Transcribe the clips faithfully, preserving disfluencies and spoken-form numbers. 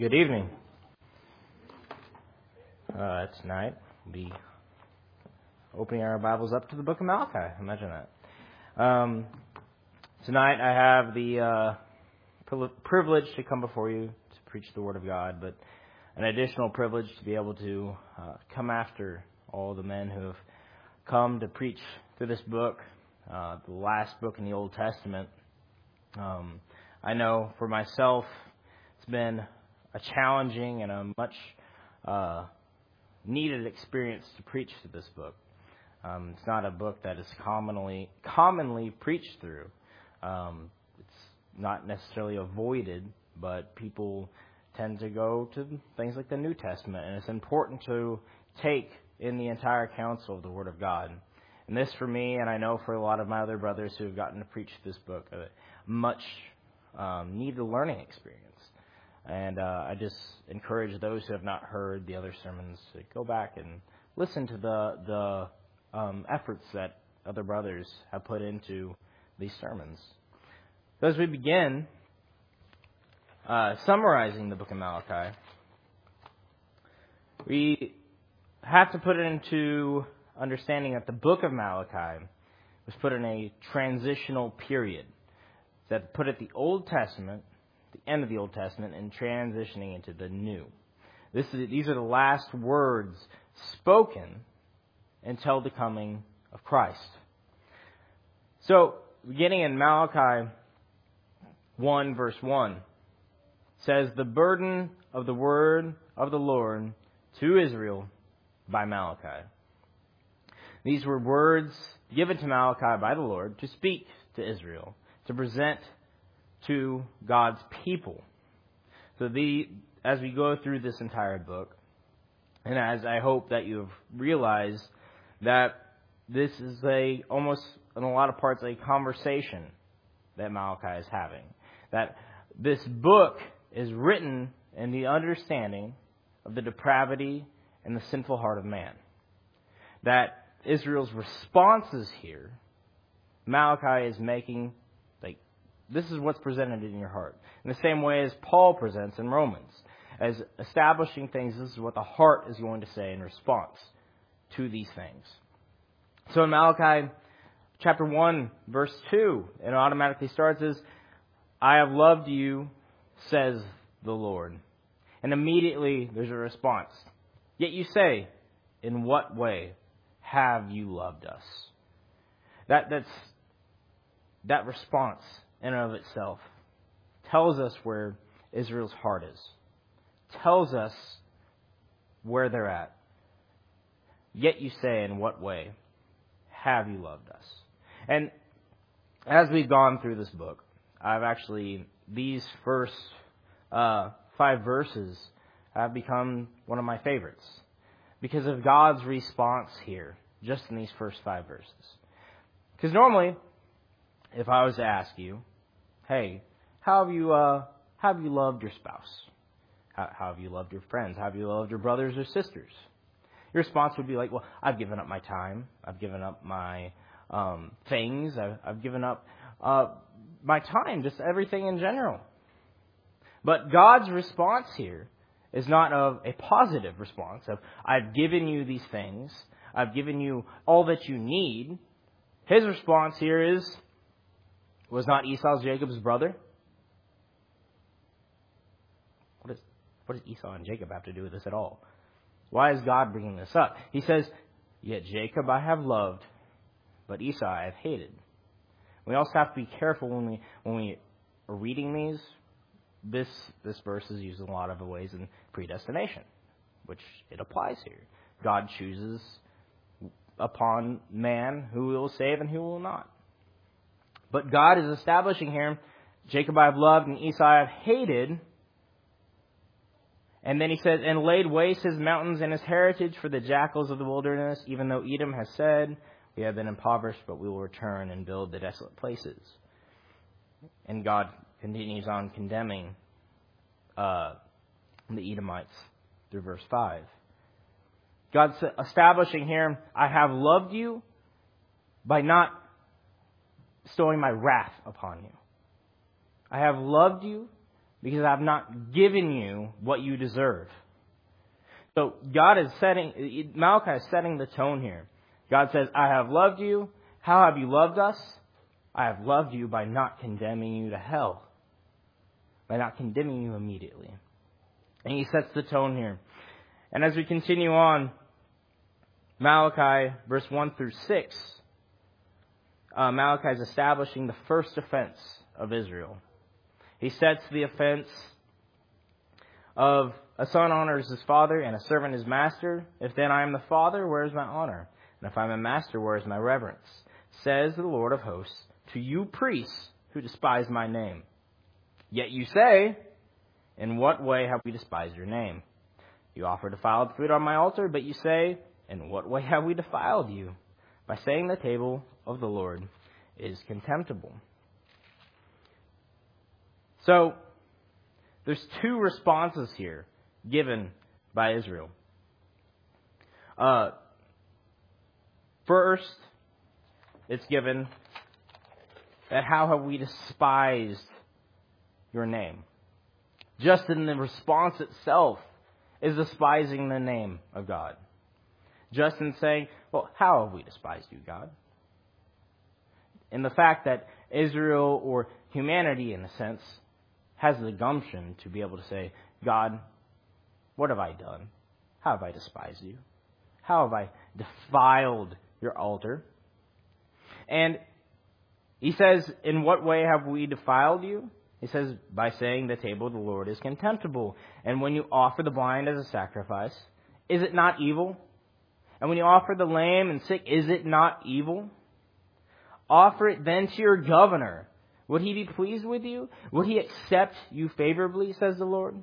Good evening. Uh, tonight we'll be opening our Bibles up to the book of Malachi. Imagine that. Um, tonight I have the uh, privilege to come before you to preach the Word of God, but an additional privilege to be able to uh, come after all the men who have come to preach through this book, uh, the last book in the Old Testament. Um, I know for myself it's been a challenging and a much uh, needed experience to preach through this book. Um, it's not a book that is commonly commonly preached through. Um, it's not necessarily avoided, but people tend to go to things like the New Testament, and it's important to take in the entire counsel of the Word of God. And this, for me, and I know for a lot of my other brothers who have gotten to preach this book, a much um, needed learning experience. And uh, I just encourage those who have not heard the other sermons to go back and listen to the the um, efforts that other brothers have put into these sermons. So as we begin uh, summarizing the book of Malachi, we have to put it into understanding that the book of Malachi was put in a transitional period that put at the Old Testament, the end of the Old Testament, and transitioning into the New. This is, these are the last words spoken until the coming of Christ. So, beginning in Malachi one, verse one, says, "The burden of the word of the Lord to Israel by Malachi." These were words given to Malachi by the Lord to speak to Israel, to present to God's people. So the as we go through this entire book, and as I hope that you have realized that this is a almost in a lot of parts a conversation that Malachi is having. That this book is written in the understanding of the depravity and the sinful heart of man. That Israel's responses here, Malachi is making this is what's presented in your heart. In the same way as Paul presents in Romans. As establishing things, this is what the heart is going to say in response to these things. So in Malachi chapter one, verse two, it automatically starts as, "I have loved you, says the Lord." And immediately there's a response. "Yet you say, in what way have you loved us?" That that's that response in and of itself tells us where Israel's heart is, tells us where they're at. Yet you say, in what way have you loved us? And as we've gone through this book, I've actually, these first uh, five verses have become one of my favorites because of God's response here, just in these first five verses. Because normally, if I was to ask you, hey, how have you uh, how have you loved your spouse? How, how have you loved your friends? How have you loved your brothers or sisters? Your response would be like, well, I've given up my time. I've given up my um, things. I've, I've given up uh, my time, just everything in general. But God's response here is not of a positive response of, I've given you these things. I've given you all that you need. His response here is, was not Esau Jacob's brother? What, is, what does Esau and Jacob have to do with this at all? Why is God bringing this up? He says, "Yet Jacob I have loved, but Esau I have hated." We also have to be careful when we when we are reading these. This this verse is used in a lot of ways in predestination, which it applies here. God chooses upon man who will save and who will not. But God is establishing here, Jacob I have loved and Esau I have hated. And then he says, "And laid waste his mountains and his heritage for the jackals of the wilderness, even though Edom has said, we have been impoverished, but we will return and build the desolate places." And God continues on condemning uh, the Edomites through verse five. God's establishing here, I have loved you by not bestowing my wrath upon you. I have loved you because I've not given you what you deserve. So God is setting, Malachi is setting the tone here. God says, I have loved you. How have you loved us? I have loved you by not condemning you to hell. By not condemning you immediately. And he sets the tone here. And as we continue on, Malachi, verse one through six, uh, Malachi is establishing the first offense of Israel. He sets the offense of a son honors his father and a servant his master. If then I am the father, where is my honor? And if I am a master, where is my reverence? Says the Lord of hosts, to you priests who despise my name. Yet you say, in what way have we despised your name? You offer defiled food on my altar, but you say, in what way have we defiled you? By saying the table of the Lord is contemptible. So, there's two responses here given by Israel. Uh, first, it's given that how have we despised your name? Just in the response itself is despising the name of God. Just in saying, well, how have we despised you, God? In the fact that Israel, or humanity in a sense, has the gumption to be able to say, God, what have I done? How have I despised you? How have I defiled your altar? And he says, in what way have we defiled you? He says, by saying the table of the Lord is contemptible. And when you offer the blind as a sacrifice, is it not evil? And when you offer the lame and sick, is it not evil? Offer it then to your governor. Would he be pleased with you? Would he accept you favorably, says the Lord?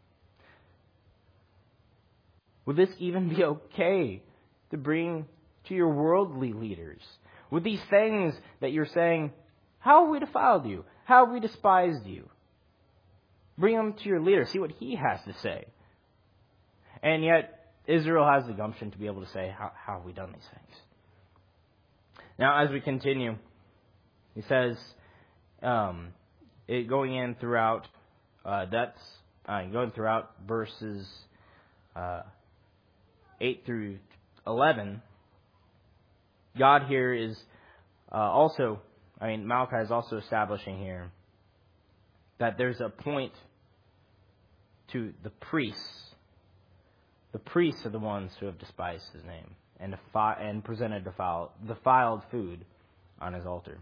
Would this even be okay to bring to your worldly leaders? Would these things that you're saying, how have we defiled you? How have we despised you? Bring them to your leader. See what he has to say. And yet, Israel has the gumption to be able to say, how, how have we done these things? Now, as we continue, he says, um, it, going in throughout, uh, that's uh, going throughout verses uh, eight through eleven. God here is uh, also, I mean, Malachi is also establishing here that there's a point to the priests. The priests are the ones who have despised his name and defi- and presented defiled, defiled food on his altar.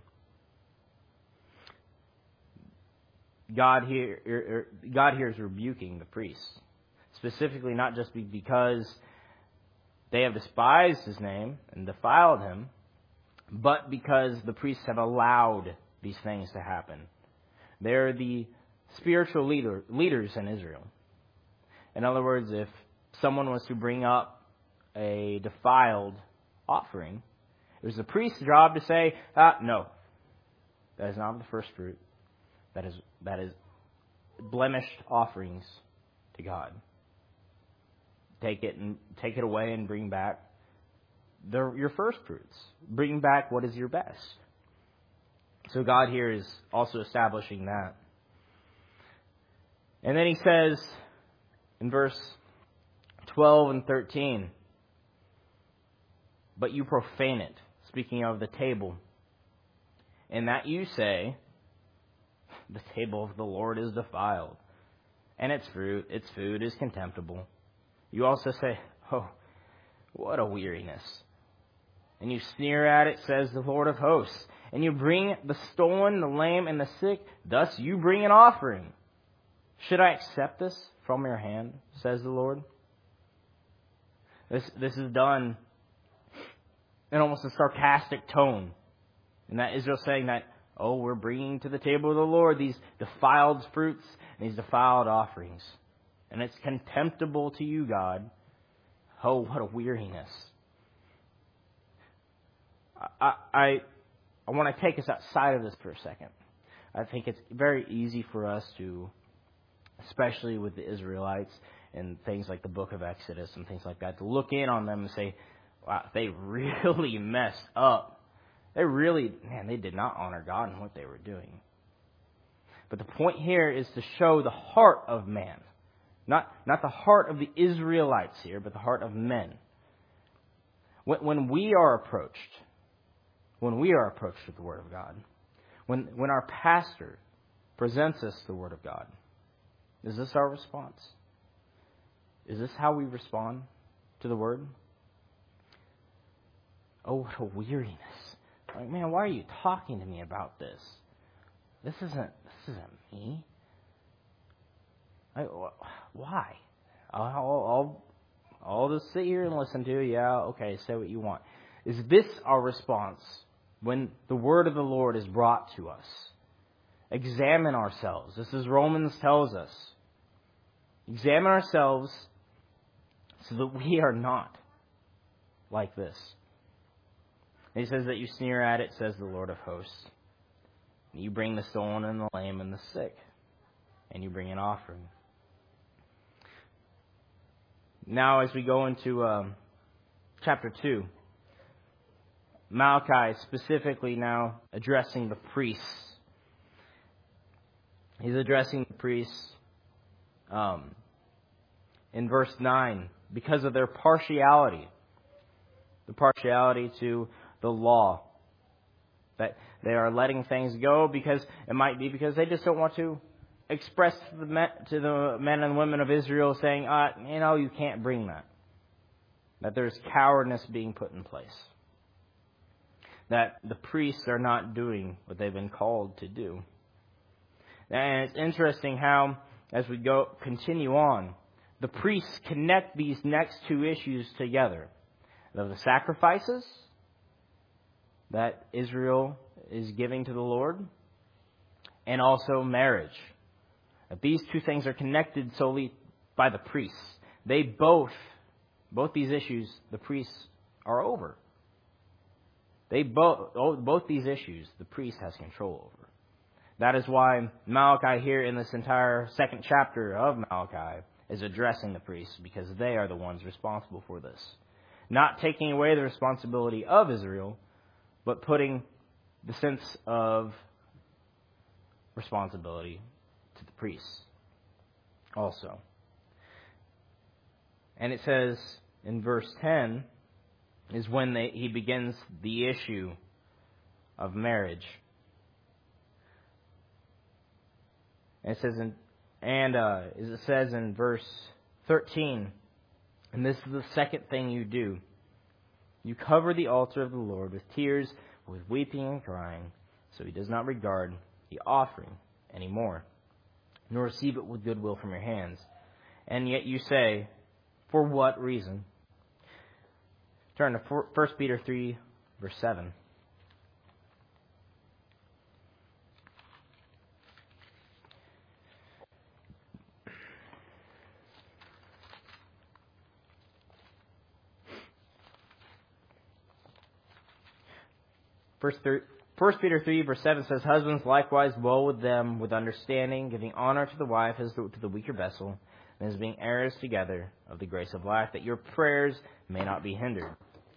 God here, God here is rebuking the priests, specifically not just because they have despised his name and defiled him, but because the priests have allowed these things to happen. They're the spiritual leader, leaders in Israel. In other words, if someone was to bring up a defiled offering, it was the priest's job to say, ah, no, that is not the first fruit. That is that is blemished offerings to God. Take it and take it away and bring back the, your first fruits. Bring back what is your best. So God here is also establishing that. And then he says in verse twelve and thirteen, but you profane it, speaking of the table, and that you say, the table of the Lord is defiled, and its fruit, its food is contemptible. You also say, oh, what a weariness. And you sneer at it, says the Lord of hosts. And you bring the stolen, the lame, and the sick. Thus you bring an offering. Should I accept this from your hand, says the Lord? This, this is done in almost a sarcastic tone. And that Israel saying that, oh, we're bringing to the table of the Lord these defiled fruits and these defiled offerings. And it's contemptible to you, God. Oh, what a weariness. I, I, I want to take us outside of this for a second. I think it's very easy for us to, especially with the Israelites and things like the book of Exodus and things like that, to look in on them and say, wow, they really messed up. They really, man, they did not honor God in what they were doing. But the point here is to show the heart of man. Not, not the heart of the Israelites here, but the heart of men. When, when we are approached, when we are approached with the Word of God, when, when our pastor presents us the Word of God, is this our response? Is this how we respond to the Word? Oh, what a weariness. Like, man, why are you talking to me about this? This isn't, this isn't me. I, why? I'll, I'll, I'll just sit here and listen to you. Yeah, okay, say what you want. Is this our response when the word of the Lord is brought to us? Examine ourselves. This is Romans tells us. Examine ourselves so that we are not like this. And he says that you sneer at it, says the Lord of hosts. You bring the stolen and the lame and the sick, and you bring an offering. Now, as we go into um, chapter two, Malachi specifically now addressing the priests. He's addressing the priests um, in verse nine because of their partiality, the partiality to the law. That they are letting things go because it might be because they just don't want to express to the men, to the men and women of Israel saying, uh, you know, you can't bring that. That there's cowardice being put in place. That the priests are not doing what they've been called to do. And it's interesting how, as we go continue on, the priests connect these next two issues together. Of the sacrifices that Israel is giving to the Lord, and also marriage. That these two things are connected solely by the priests. They both, both these issues, the priests are over. They both, both these issues, the priest has control over. That is why Malachi here in this entire second chapter of Malachi is addressing the priests, because they are the ones responsible for this. Not taking away the responsibility of Israel, but putting the sense of responsibility to the priests also. And it says in verse ten is when they, he begins the issue of marriage. And it says in, and uh, as it says in verse thirteen, and this is the second thing you do. You cover the altar of the Lord with tears, with weeping and crying, so he does not regard the offering anymore, nor receive it with goodwill from your hands. And yet you say, for what reason? Turn to First Peter three, verse seven. First Peter three, verse seven says, husbands likewise dwell with them with understanding, giving honor to the wife as to the weaker vessel, and as being heirs together of the grace of life, that your prayers may not be hindered.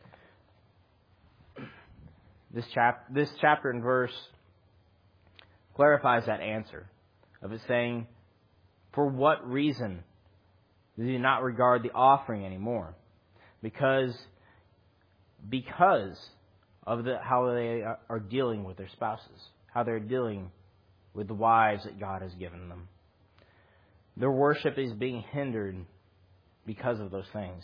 This, chap- this chapter and verse clarifies that answer of it saying, for what reason do you not regard the offering anymore? Because, because of the, how they are dealing with their spouses, how they're dealing with the wives that God has given them. Their worship is being hindered because of those things.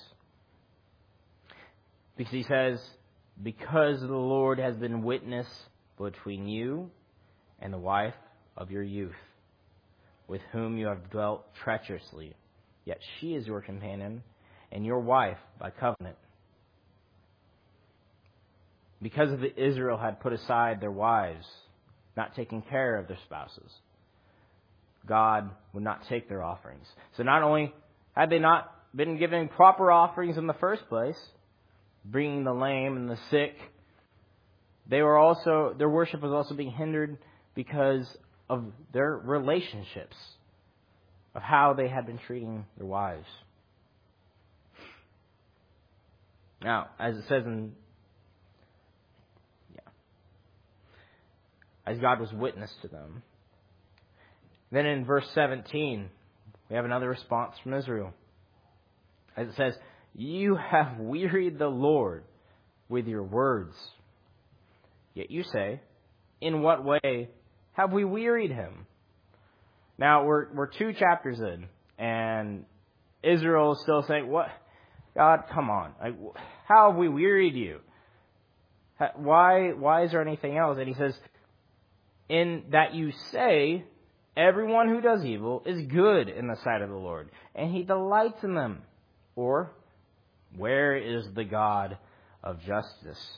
Because he says, because the Lord has been witness between you and the wife of your youth, with whom you have dwelt treacherously, yet she is your companion and your wife by covenant. Because of the Israel had put aside their wives, not taking care of their spouses, God would not take their offerings. So not only had they not been giving proper offerings in the first place, bringing the lame and the sick, they were also, their worship was also being hindered because of their relationships, of how they had been treating their wives. Now, as it says in As God was witness to them. Then in verse seventeen, we have another response from Israel. As it says, "You have wearied the Lord with your words. Yet you say, 'In what way have we wearied him?'" Now, we're we're two chapters in, and Israel is still saying, "What? God, come on. Like, how have we wearied you? Why, why is there anything else?" And he says, "In that you say, everyone who does evil is good in the sight of the Lord, and he delights in them." Or, "Where is the God of justice?"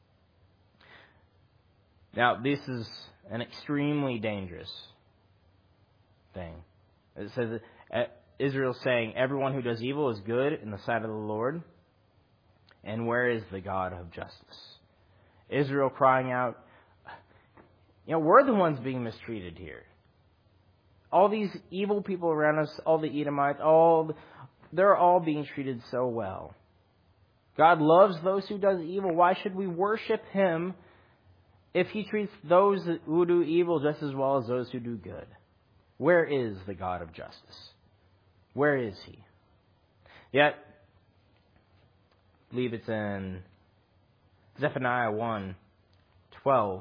Now, this is an extremely dangerous thing. It says that Israel is saying, everyone who does evil is good in the sight of the Lord, and where is the God of justice? Israel crying out, you know, we're the ones being mistreated here. All these evil people around us, all the Edomites, all they're all being treated so well. God loves those who does evil. Why should we worship him if he treats those who do evil just as well as those who do good? Where is the God of justice? Where is he? Yet, I believe it's in Zephaniah one twelve,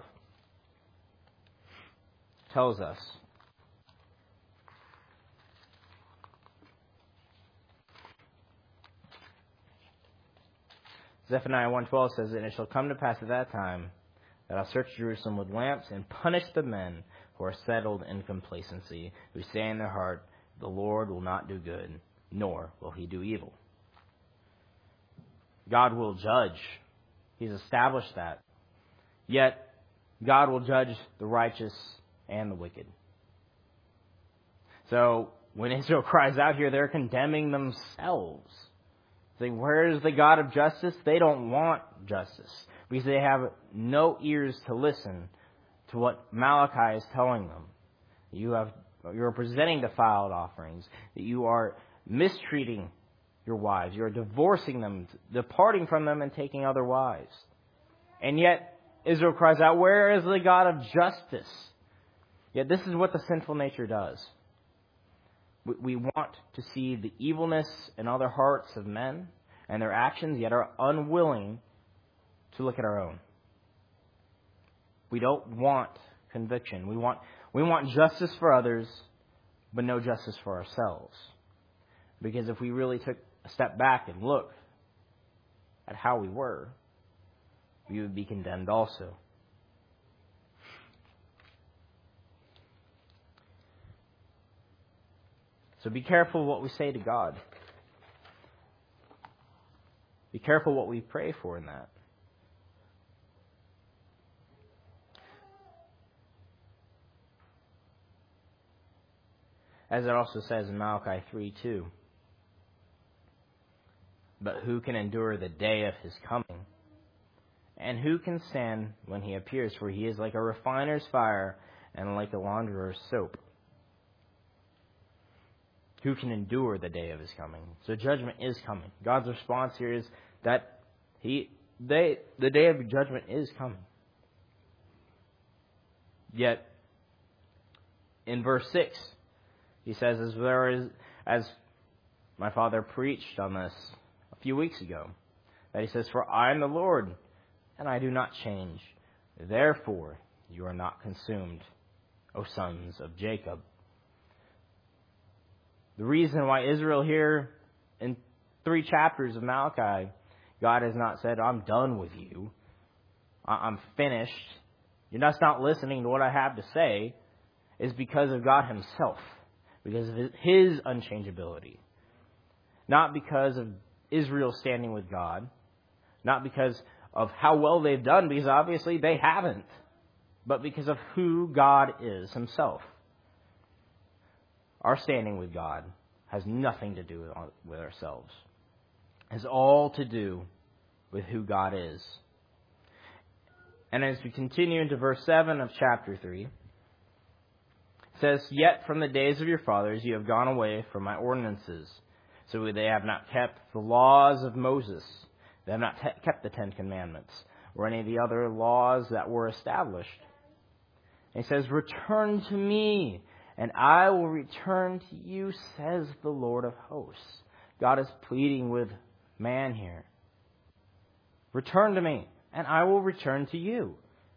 tells us, Zephaniah one twelve says, "And it shall come to pass at that time that I'll search Jerusalem with lamps and punish the men who are settled in complacency, who say in their heart, 'The Lord will not do good, nor will he do evil.'" God will judge. He's established that. Yet, God will judge the righteous and the wicked. So, when Israel cries out here, they're condemning themselves. Saying, where is the God of justice? They don't want justice, because they have no ears to listen to what Malachi is telling them. You have, you're presenting defiled offerings, that you are mistreating your wives, you are divorcing them, departing from them and taking other wives. And yet, Israel cries out, where is the God of justice? Yet this is what the sinful nature does. We want to see the evilness in other hearts of men and their actions, yet are unwilling to look at our own. We don't want conviction. We want we want justice for others, but no justice for ourselves. Because if we really took a step back and look at how we were, we would be condemned also. So be careful what we say to God. Be careful what we pray for in that. As it also says in Malachi three two. But who can endure the day of his coming? And who can stand when he appears? For he is like a refiner's fire and like a launderer's soap. Who can endure the day of his coming? So judgment is coming. God's response here is that he, they, the day of judgment is coming. Yet, in verse six, he says, as there is, as my father preached on this a few weeks ago, that he says, for I am the Lord, and I do not change. Therefore, you are not consumed, O sons of Jacob. The reason why Israel here, in three chapters of Malachi, God has not said, I'm done with you. I'm finished. You're just not listening to what I have to say, is because of God himself. Because of his unchangeability. Not because of Israel standing with God. Not because of how well they've done, because obviously they haven't. But because of who God is himself. Our standing with God has nothing to do with ourselves. It has all to do with who God is. And as we continue into verse seven of chapter three, it says, Yet from the days of your fathers you have gone away from my ordinances, so they have not kept the laws of Moses. They have not te- kept the Ten Commandments, or any of the other laws that were established. And he says, Return to me, and I will return to you, says the Lord of hosts. God is pleading with man here. Return to me, and I will return to you.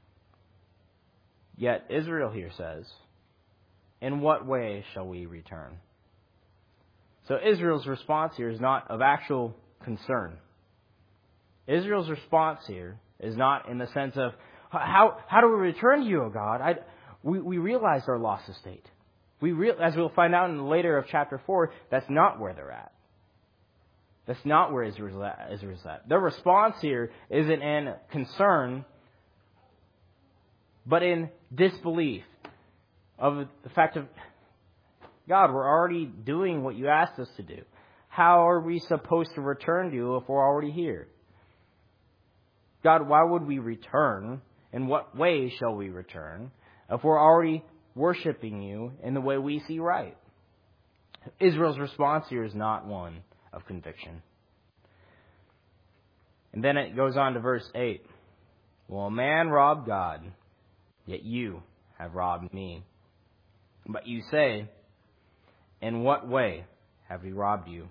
Yet Israel here says, in what way shall we return? So Israel's response here is not of actual concern. Israel's response here is not in the sense of, how how do we return to you, O God? I, we, we realize our lost estate. We real, as we'll find out in the later of chapter four, that's not where they're at. That's not where Israel's at. Israel's at. Their response here isn't in concern, but in disbelief of the fact of, God, we're already doing what you asked us to do. How are we supposed to return to you if we're already here? God, why would we return? In what way shall we return if we're already worshiping you in the way we see right? Israel's response here is not one of conviction. And then it goes on to verse eight. Well, a man robbed God, yet you have robbed me. But you say, in what way have we robbed you?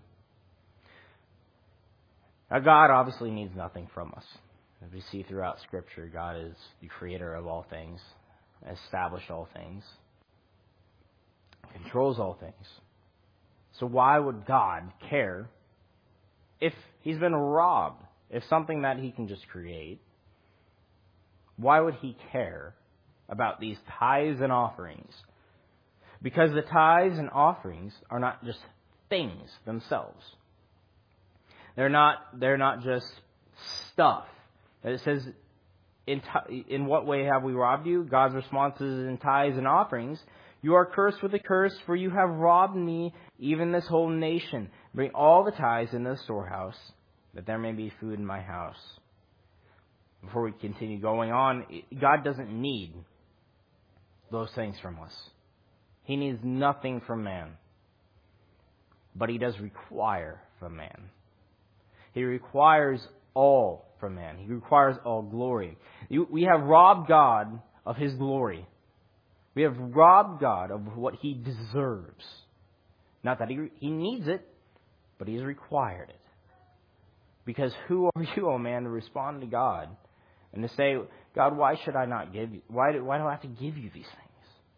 Now, God obviously needs nothing from us. As we see throughout Scripture, God is the creator of all things, established all things, controls all things. So why would God care if he's been robbed? If something that he can just create, why would he care about these tithes and offerings? Because the tithes and offerings are not just things themselves. They're not, they're not just stuff. It says, in, t- in what way have we robbed you? God's response is in tithes and offerings. You are cursed with a curse, for you have robbed me, even this whole nation. Bring all the tithes into the storehouse, that there may be food in my house. Before we continue going on, God doesn't need those things from us. He needs nothing from man. But he does require from man. He requires all from man. He requires all glory. We have robbed God of his glory. We have robbed God of what he deserves. Not that he, he needs it, but he has required it. Because who are you, oh man, to respond to God and to say, God, why should I not give you? Why do, why do I have to give you these things?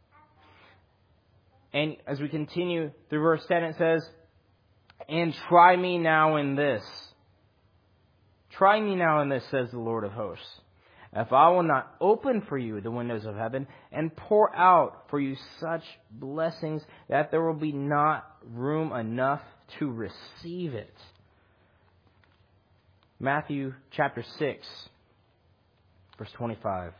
And as we continue through verse ten, it says, and try me now in this. Try me now in this, says the Lord of hosts. If I will not open for you the windows of heaven and pour out for you such blessings that there will be not room enough to receive it. Matthew chapter six, verse twenty-five.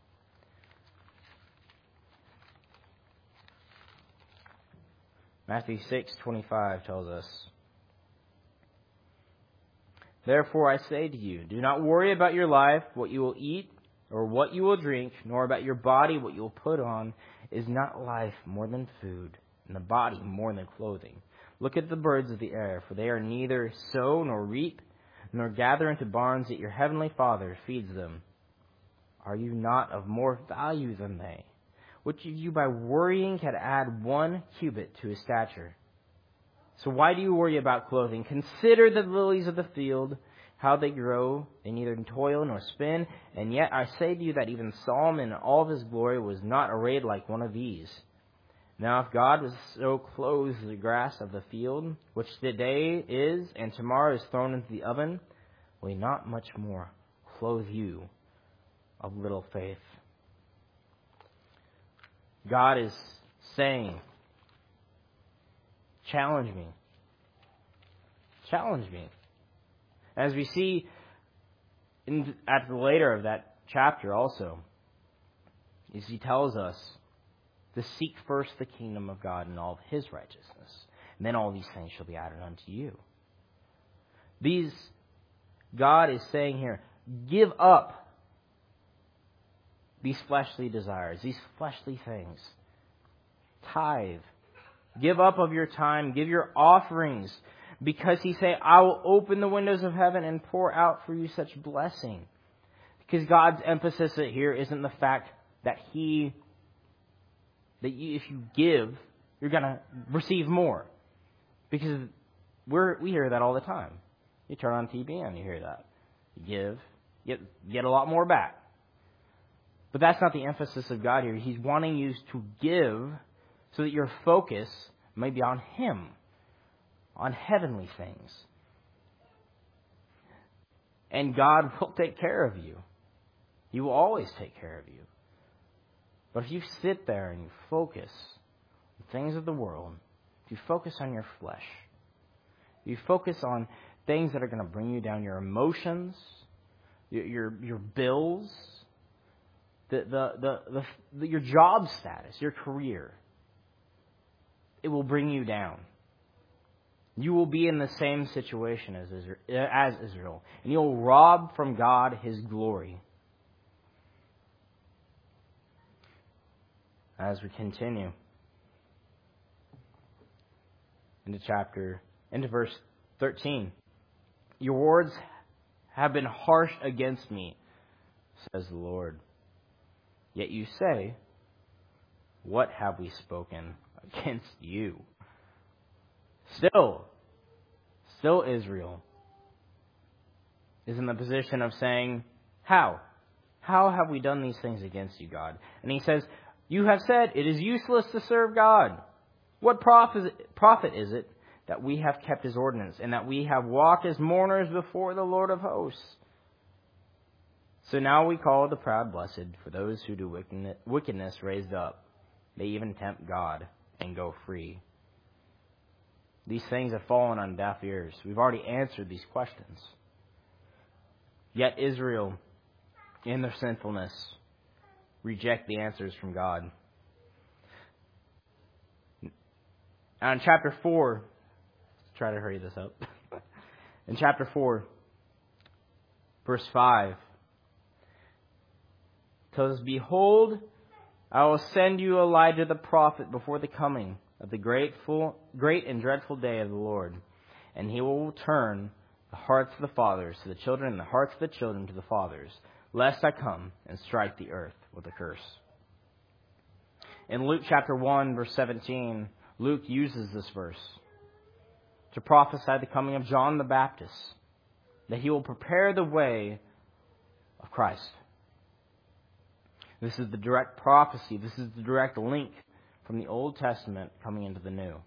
Matthew six twenty-five tells us, therefore I say to you, do not worry about your life, what you will eat or what you will drink, nor about your body, what you will put on. Is not life more than food, and the body more than clothing? Look at the birds of the air, for they are neither sow nor reap, nor gather into barns, yet your heavenly Father feeds them. Are you not of more value than they? Which of you by worrying can add one cubit to his stature? So why do you worry about clothing? Consider the lilies of the field, how they grow. They neither toil nor spin. And yet I say to you that even Solomon in all of his glory was not arrayed like one of these. Now if God was so clothes the grass of the field, which today is and tomorrow is thrown into the oven, will he not much more clothe you of little faith? God is saying, challenge me. Challenge me. As we see in, at the later of that chapter also, is he tells us to seek first the kingdom of God and all of his righteousness. And then all these things shall be added unto you. These, God is saying here, give up these fleshly desires, these fleshly things. Tithe. Give up of your time. Give your offerings. Because he say, I will open the windows of heaven and pour out for you such blessing. Because God's emphasis here isn't the fact that he that you, if you give, you're going to receive more. Because we're, we hear that all the time. You turn on T V and you hear that. You give, get, get a lot more back. But that's not the emphasis of God here. He's wanting you to give so that your focus may be on Him, on heavenly things. And God will take care of you. He will always take care of you. But if you sit there and you focus on things of the world, if you focus on your flesh, if you focus on things that are going to bring you down, your emotions, your your, your bills, the, the, the, the, the your job status, your career, it will bring you down. You will be in the same situation as Israel, as Israel, and you'll rob from God His glory. As we continue into chapter, into verse thirteen, your words have been harsh against me, says the Lord. Yet you say, what have we spoken against you? Still, still Israel is in the position of saying, how? How have we done these things against you, God? And He says, you have said it is useless to serve God. What profit, profit is it that we have kept His ordinance and that we have walked as mourners before the Lord of hosts? So now we call the proud blessed, for those who do wickedness raised up. They even tempt God and go free. These things have fallen on deaf ears. We've already answered these questions. Yet Israel, in their sinfulness, reject the answers from God. Now in chapter four, let's try to hurry this up. In chapter four, verse five, it tells us, behold, I will send you Elijah the prophet before the coming of the grateful, great and dreadful day of the Lord. And he will turn the hearts of the fathers to the children and the hearts of the children to the fathers, lest I come and strike the earth with a curse. In Luke chapter one, verse seventeen, Luke uses this verse to prophesy the coming of John the Baptist, that he will prepare the way of Christ. This is the direct prophecy. This is the direct link from the Old Testament coming into the New.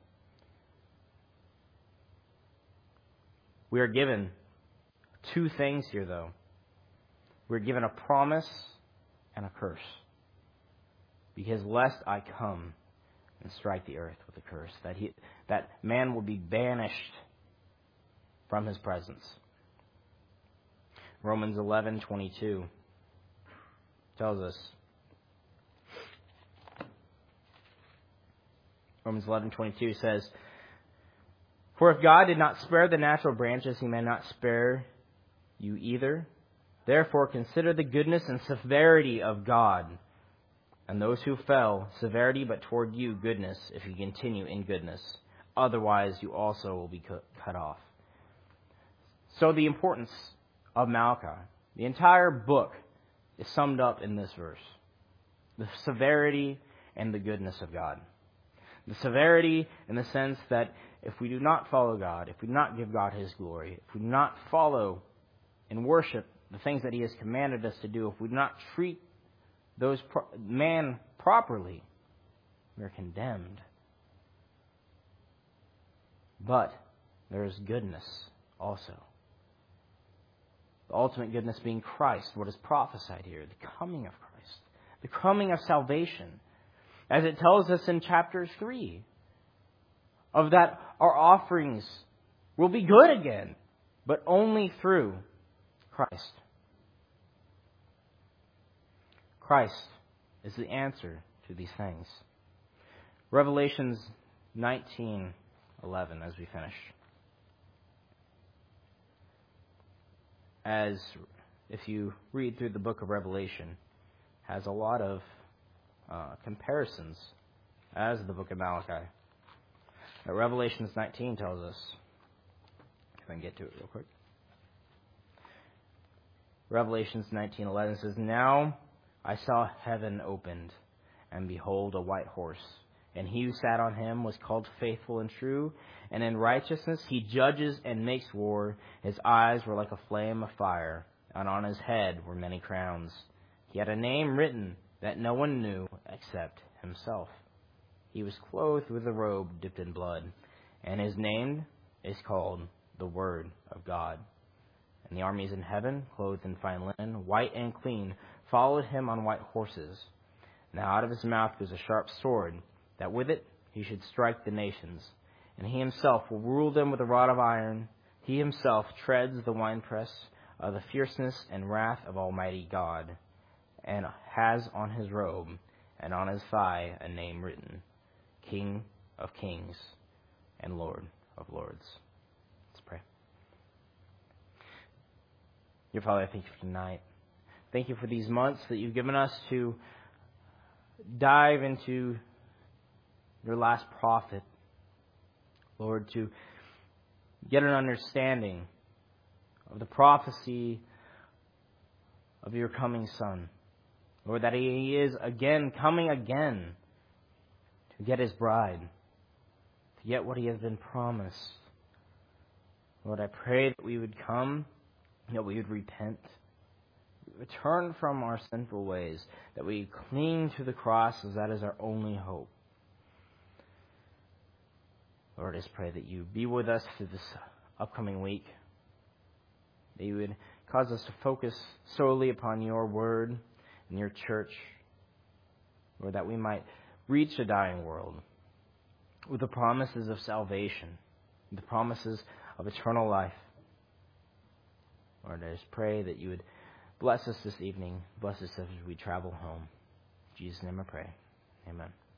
We are given two things here, though. We're given a promise and a curse. Because lest I come and strike the earth with a curse, that he, that man will be banished from His presence. Romans eleven twenty-two tells us, Romans eleven twenty-two says, for if God did not spare the natural branches, He may not spare you either. Therefore consider the goodness and severity of God. And those who fell, severity, but toward you goodness, if you continue in goodness. Otherwise you also will be cut off. So the importance of Malachi, the entire book, is summed up in this verse. The severity and the goodness of God. The severity in the sense that if we do not follow God, if we do not give God His glory, if we do not follow and worship the things that He has commanded us to do, if we do not treat those pro- man properly, we are condemned. But there is goodness also. The ultimate goodness being Christ, what is prophesied here, the coming of Christ, the coming of salvation. As it tells us in chapter three, of that our offerings will be good again, but only through Christ. Christ is the answer to these things. Revelations nineteen eleven, as we finish. As if you read through the book of Revelation, has a lot of uh, comparisons as the book of Malachi. Now, Revelations nineteen tells us, if I can get to it real quick. Revelations nineteen eleven says, now I saw heaven opened, and behold, a white horse. And he who sat on him was called Faithful and True, and in righteousness he judges and makes war. His eyes were like a flame of fire, and on his head were many crowns. He had a name written that no one knew except himself. He was clothed with a robe dipped in blood, and his name is called the Word of God. And the armies in heaven, clothed in fine linen, white and clean, followed him on white horses. Now out of his mouth goes a sharp sword, that with it he should strike the nations. And he himself will rule them with a rod of iron. He himself treads the winepress of the fierceness and wrath of Almighty God, and has on his robe and on his thigh a name written, King of Kings and Lord of Lords. Let's pray. Dear Father, I thank you for tonight. Thank you for these months that you've given us to dive into your last prophet, Lord, to get an understanding of the prophecy of your coming Son. Lord, that he is again coming again to get his bride, to get what he has been promised. Lord, I pray that we would come, that we would repent, we would turn from our sinful ways, that we cling to the cross as that is our only hope. Lord, I just pray that you be with us through this upcoming week, that you would cause us to focus solely upon your word and your church, Lord, that we might reach a dying world with the promises of salvation, the promises of eternal life. Lord, I just pray that you would bless us this evening, bless us as we travel home. In Jesus' name I pray. Amen.